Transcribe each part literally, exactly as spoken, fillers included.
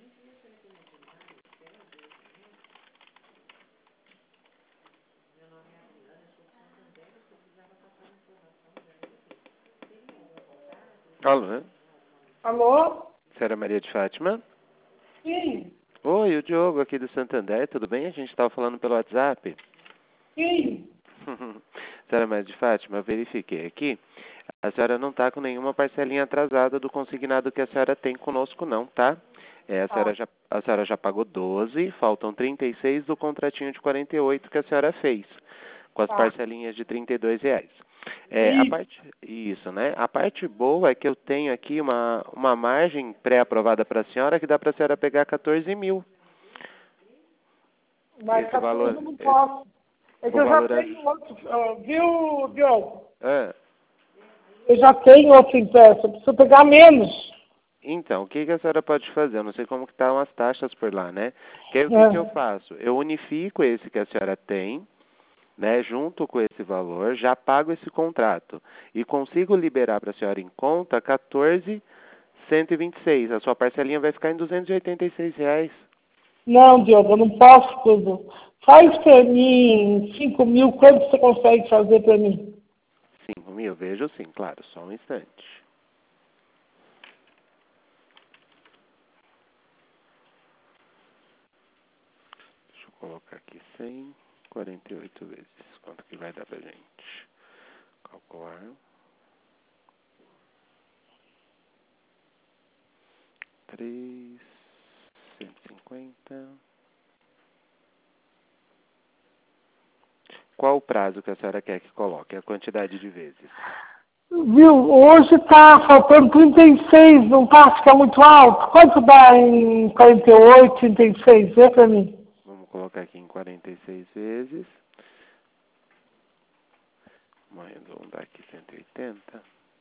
Alô? Alô? Senhora Maria de Fátima? Sim. Oi, o Diogo aqui do Santander, tudo bem? A gente estava falando pelo WhatsApp. Sim. Senhora Maria de Fátima, eu verifiquei aqui. A senhora não está com nenhuma parcelinha atrasada do consignado que a senhora tem conosco não, tá? É, a, senhora Ah. já, a senhora já pagou doze, faltam trinta e seis do contratinho de quarenta e oito que a senhora fez, com as Tá. parcelinhas de trinta e dois reais. É, a Isso. parte, isso, né? A parte boa é que eu tenho aqui uma, uma margem pré-aprovada para a senhora que dá para a senhora pegar quatorze mil. Mas Esse quatorze valor, eu não esse, posso. É que o eu já valor é... tenho outro, ah, viu, Diogo? Ah, Eu já tenho outro impresso, eu preciso pegar menos. então, o que, que a senhora pode fazer? Eu não sei como que estão as taxas por lá, né? Que aí o que, que eu É. faço? Eu unifico esse que a senhora tem, né, junto com esse valor, já pago esse contrato e consigo liberar para a senhora em conta quatorze mil cento e vinte e seis. A sua parcelinha vai ficar em duzentos e oitenta e seis reais. Não, Diogo, eu não posso tudo. Faz pra mim cinco mil, quanto você consegue fazer pra mim? cinco mil, vejo sim, claro, só um instante. Deixa eu colocar aqui cem, quarenta e oito vezes. Quanto que vai dar pra gente? Calcular. três, cento e cinquenta. Qual o prazo que a senhora quer que coloque? A quantidade de vezes? Viu, hoje tá faltando trinta e seis, não tá? Fica muito alto. Quanto dá em quarenta e oito, trinta e seis? Vê pra mim. Vamos colocar aqui em quarenta e seis vezes. Vamos arredondar aqui cento e oitenta.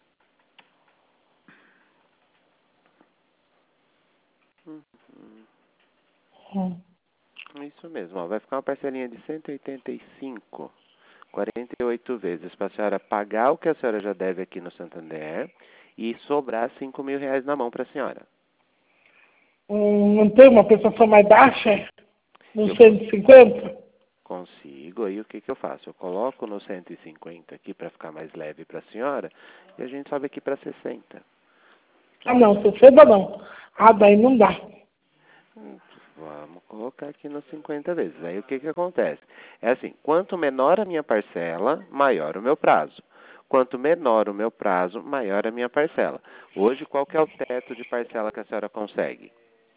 Uhum. Hum. Isso mesmo, ó, vai ficar uma parcelinha de cento e oitenta e cinco, quarenta e oito vezes, para a senhora pagar o que a senhora já deve aqui no Santander e sobrar cinco mil reais na mão para a senhora. Hum, não tem uma prestação mais baixa? No Eu cento e cinquenta? consigo, aí o que, que eu faço? Eu coloco no cento e cinquenta aqui para ficar mais leve para a senhora e a gente sobe aqui para sessenta. Ah, não, sessenta não. Ah, daí não dá. Hum, Vamos colocar aqui nos cinquenta vezes. Aí o que, que acontece? É assim, quanto menor a minha parcela, maior o meu prazo. Quanto menor o meu prazo, maior a minha parcela. Hoje, qual que é o teto de parcela que a senhora consegue?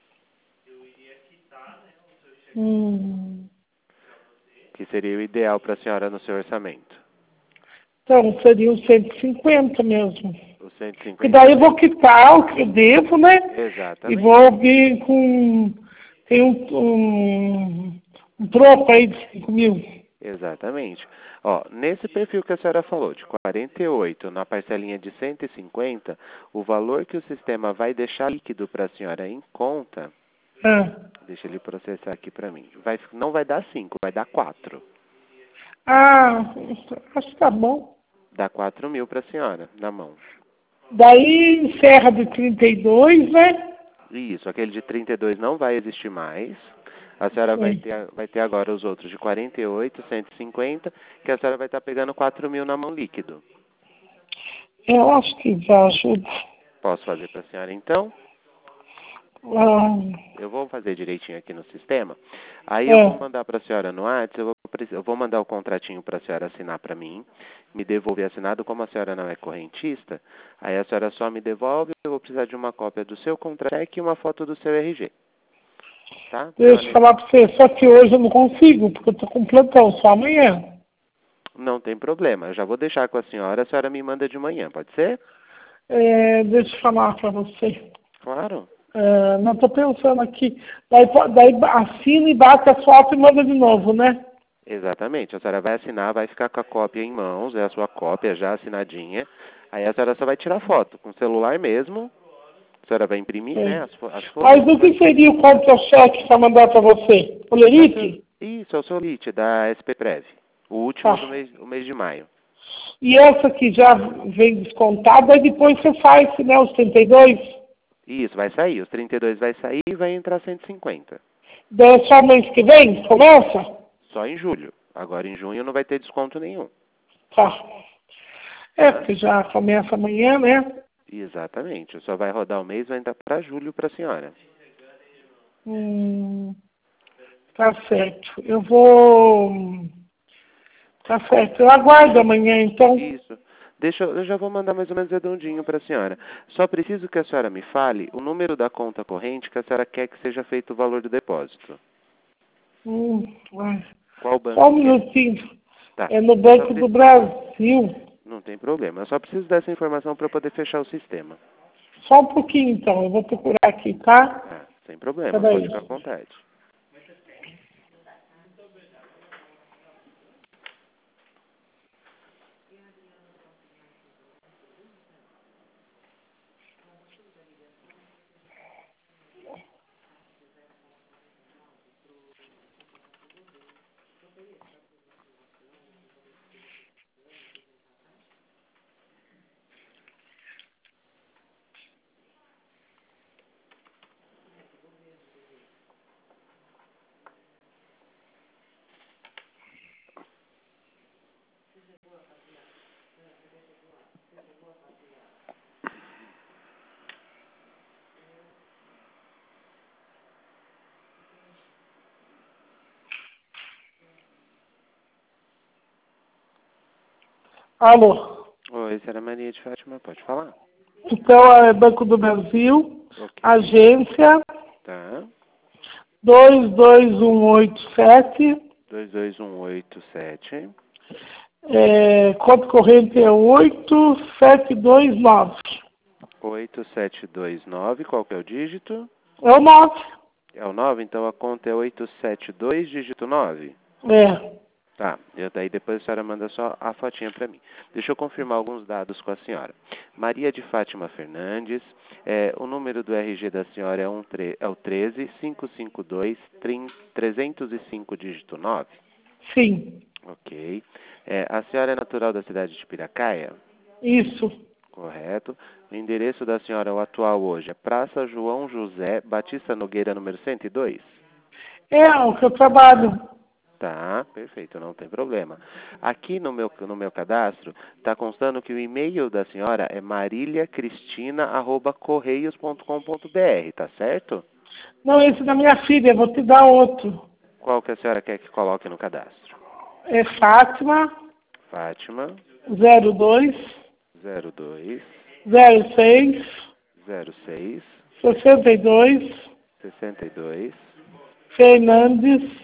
Hum. Que seria o ideal para a senhora no seu orçamento? Então, seria uns cento e cinquenta mesmo. Os cento e Porque cinquenta daí eu vou vezes. quitar o que eu devo, né? E Exatamente. vou vir com... Tem um, um, um troco aí de cinco mil. Exatamente. Ó, nesse perfil que a senhora falou, de quarenta e oito, na parcelinha de cento e cinquenta, o valor que o sistema vai deixar líquido para a senhora em conta, Ah, deixa ele processar aqui para mim, vai, não vai dar cinco, vai dar quatro. ah, acho que tá bom. Dá quatro mil para a senhora, na mão. Daí encerra de trinta e dois, né? Isso, aquele de trinta e dois não vai existir mais. A senhora vai Sim. ter, vai ter agora os outros de quarenta e oito, cento e cinquenta, que a senhora vai estar pegando quatro mil na mão líquido. Eu acho que já ajuda. Posso fazer para a senhora então? Ah, Eu vou fazer direitinho aqui no sistema. Aí eu vou é. mandar para a senhora no WhatsApp, eu vou, preci- eu vou mandar o contratinho para a senhora assinar para mim, me devolver assinado, como a senhora não é correntista, aí a senhora só me devolve, eu vou precisar de uma cópia do seu contrato e uma foto do seu R G. Tá? Então, Deixa eu falar pra você, só que hoje eu não consigo, porque eu tô com plantão, só amanhã. não tem problema, eu já vou deixar com a senhora, a senhora me manda de manhã, pode ser? É, deixa eu falar pra você. Claro. É, não tô pensando aqui. Daí, po- daí assina e bate a foto e manda de novo, né? Exatamente, a senhora vai assinar, vai ficar com a cópia em mãos, é a sua cópia já assinadinha, aí a senhora só vai tirar foto, com o celular mesmo, a senhora vai imprimir, né, Sim. as, fo- as folhas Mas e o vai... que seria o contra-cheque para mandar para você? O É o seu, Lerite? isso, é o seu L I T da S P Prev, o último do Tá. mês, o mês de maio. E essa que já vem descontada, aí depois você faz, né, os trinta e dois? Isso, vai sair. Os trinta e dois vai sair e vai entrar cento e cinquenta. Daí só mês que vem? Começa? Só em julho. Agora em junho não vai ter desconto nenhum. Tá. É, porque já começa amanhã, né? Exatamente. Só vai rodar o mês e vai entrar para julho para a senhora. Hum, tá certo. Eu vou... Tá certo. Eu aguardo amanhã, então. Isso. Deixa, eu eu já vou mandar mais ou menos redondinho para a senhora. Só preciso que a senhora me fale o número da conta corrente que a senhora quer que seja feito o valor do depósito. Hum, vai. Qual banco Só um que é? minutinho. Tá. É no Eu só Banco pre- do Brasil. Não tem problema. Eu só preciso dessa informação para poder fechar o sistema. Só um pouquinho, então. Eu vou procurar aqui, tá? Ah, sem problema. Pode Peraí. ficar à vontade. Alô? Oi, senhora Maria de Fátima, pode falar? Então, é Banco do Brasil, Ok. agência Tá. dois dois um oito sete, dois dois um oito sete, é, conta corrente é oito sete dois nove. oito sete dois nove. Qual que é o dígito? É o nove. É o nove, então a conta é oito sete dois, dígito nove. É. Tá, eu, daí depois a senhora manda só a fotinha para mim. Deixa eu confirmar alguns dados com a senhora. Maria de Fátima Fernandes, é, o número do R G da senhora é, um, tre- é o treze cinco cinco dois trezentos e cinco, dígito nove. Sim. Ok. É, a senhora é natural da cidade de Piracaia? Isso. Correto. O endereço da senhora, o atual hoje, é Praça João José Batista Nogueira, número cento e dois? É o que eu trabalho. Tá, perfeito, não tem problema. Aqui no meu, no meu cadastro, está constando que o e-mail da senhora é maríliacristina arroba correios ponto com ponto br, tá certo? Não, esse é da minha filha, vou te dar outro. Qual que a senhora quer que coloque no cadastro? É Fátima Fátima, zero dois zero dois, zero seis zero seis, sessenta e dois sessenta e dois, Fernandes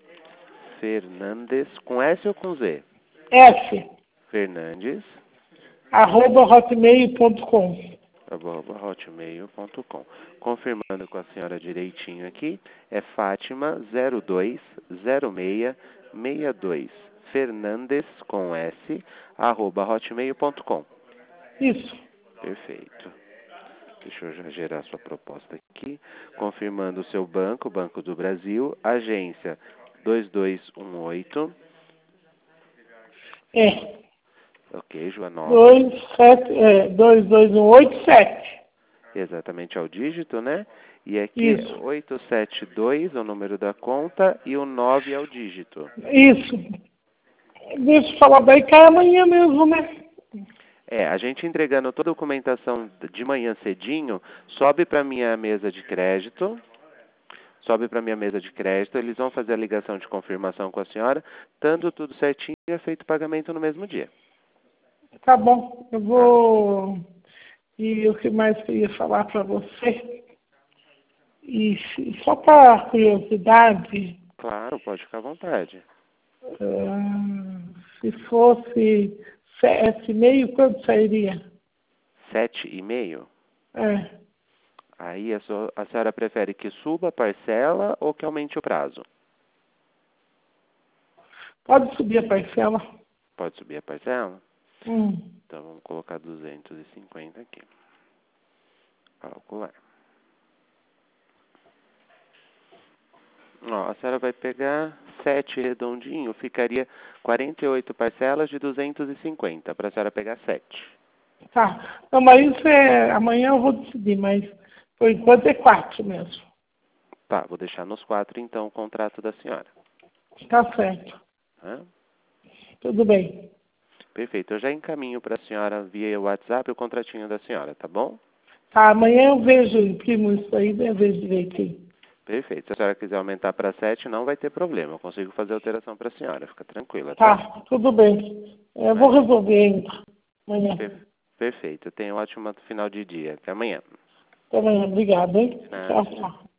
Fernandes, com S ou com Z? F Fernandes, arroba hotmail ponto com. arroba hotmail ponto com. Confirmando com a senhora direitinho aqui, é Fátima zero dois zero seis seis dois Fernandes com S, arroba hotmail ponto com. Isso. Perfeito. Deixa eu já gerar sua proposta aqui. Confirmando o seu banco, Banco do Brasil, agência dois dois um oito. É. Ok, Joanópolis. dois sete é, dois dois um oito sete. Exatamente ao dígito, né? E aqui é Isso. oito sete dois, o número da conta, e o nove é o dígito. Isso. Deixa eu falar daí, cai amanhã mesmo, né? É, a gente entregando toda a documentação de manhã cedinho, sobe para minha mesa de crédito, sobe para minha mesa de crédito, eles vão fazer a ligação de confirmação com a senhora, estando tudo certinho, é feito o pagamento no mesmo dia. Tá bom. Eu Tá? vou. E o que mais que eu ia falar para você? E se- só para curiosidade, Claro, pode ficar à vontade. ah, se fosse sete e meio, quanto sairia? Sete e meio. É, Aí a, sua- a senhora prefere que suba a parcela ou que aumente o prazo? pode subir a parcela. Pode subir a parcela? Hum, Então vamos colocar duzentos e cinquenta aqui. Calcular. Ó, a senhora vai pegar sete redondinho, ficaria quarenta e oito parcelas de duzentos e cinquenta, para a senhora pegar sete. tá. Não, mas isso é. Amanhã eu vou decidir, mas Por enquanto é quatro mesmo. Tá, vou deixar nos quatro, então, o contrato da senhora. Tá certo. Hã? Tudo bem. Perfeito. Eu já encaminho para a senhora via WhatsApp o contratinho da senhora, tá bom? Tá, amanhã eu vejo, imprimo isso aí, né? Eu vejo direitinho. Perfeito. Se a senhora quiser aumentar para sete, não vai ter problema. Eu consigo fazer alteração para a senhora. Fica tranquila, tá? Tá, tudo bem. Eu vou resolver ainda. Amanhã. Per- Perfeito. Tenha um ótimo final de dia. Até amanhã. Até amanhã. Obrigada, hein? Nada. Tchau, tchau.